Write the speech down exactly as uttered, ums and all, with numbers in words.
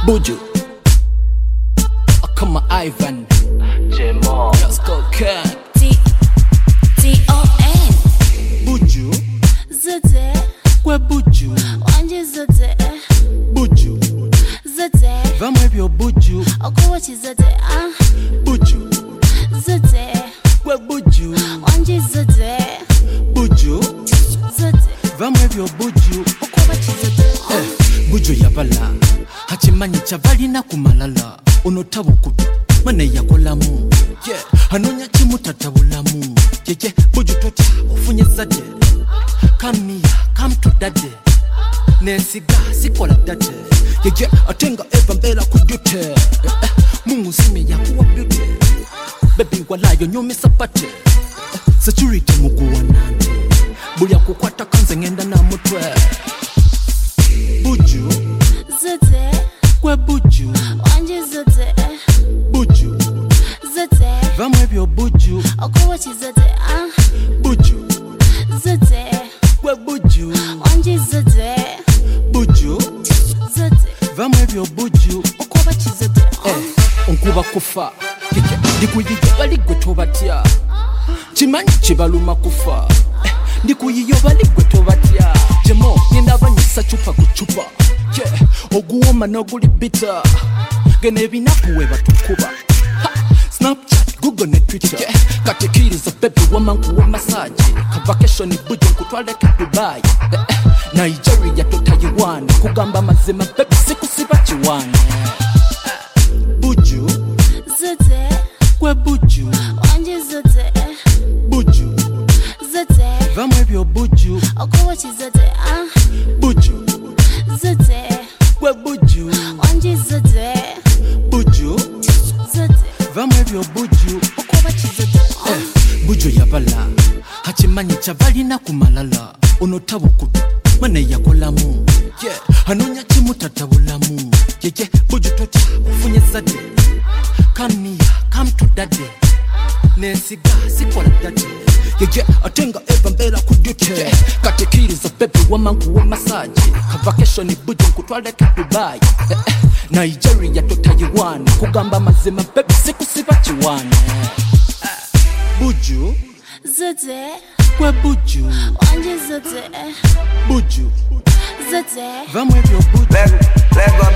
Buju, I come Ivan, J-Mo, let's go Ken. T T O N Buju, Zete kwe Buju, Wanje Zete Buju, Zete vamwe byo Buju, Okuwa Chizete ah Buju, Zete kwe Buju, Wanje Zete Buju, Zete vamwe byo Buju, Okuwa Chizete eh, Buju yabala, hachimanyi chavalina kumalala, onotabukutu, mane yakolamu, yeah, hanonya chimu tatabulamu, yeah, yeah, Buju tota, ufunye zade, come here, come to daddy, nesiga, sikola dade, yeah, yeah, atenga eva mbela kudute, eh, eh, mungu sime ya kuwa beauty, baby walayo nyumi sapate, eh, security muguwa nante, bulia kukwata kanze ngenda na mutwe, Buju, Zete kwe Buju, Wanje Zete Buju, Zete vamwe byo Buju, Okuwa Chizete ah Buju, Zete kwe Buju, Wanje Zete Buju, Zete vamwe byo Buju, Okuwa Chizete eh, onkuba kufa, kike, ndikuyiye bali gwe tobatya, chimanyi chibaluma kufa, eh, ndikuyiye bali gwe tobatya, Jemo, nindabanyisa chupa kuchupa, yeah, oguwoma noguli bitter, gene ebinakuwe batukuba, ha, Snapchat, Google ne Twitter, yeah, katekiriza baby woman kuwa massage, ka vacation Buju nkutwaleke Dubai, eh, eh, Nigeria to Taiwan, kugamba mazima baby sikusiba chiwane, Buju, Zete kwe Buju, Wanje Zete Buju, Zete vamwe byo Buju, Okuwa Chizete ah Buju, Zete kwe Buju, Wanje Zete Buju, Zete vamwe byo Buju, Okuwa Chizete eh, Buju yabala, hachimanyi chavalina kumalala, onotabukutu, mane yakolamu, yeah, hanonya chimu tatabulamu, yeah, yeah, Buju tota, ufunye zade, come here, come to daddy, nesiga, sikola dade, yeah, yeah, atenga eva mbela kudute, yeah, katekiriza baby woman kuwa massage, ka vacation Buju nkutwaleke Dubai, eh, eh, Nigeria to Taiwan, kugamba mazima baby sikusiba chiwane, eh, Buju, Zete kwe Buju, Wanje Zete Buju, Zete vamwe byo Buju, Lego, Lego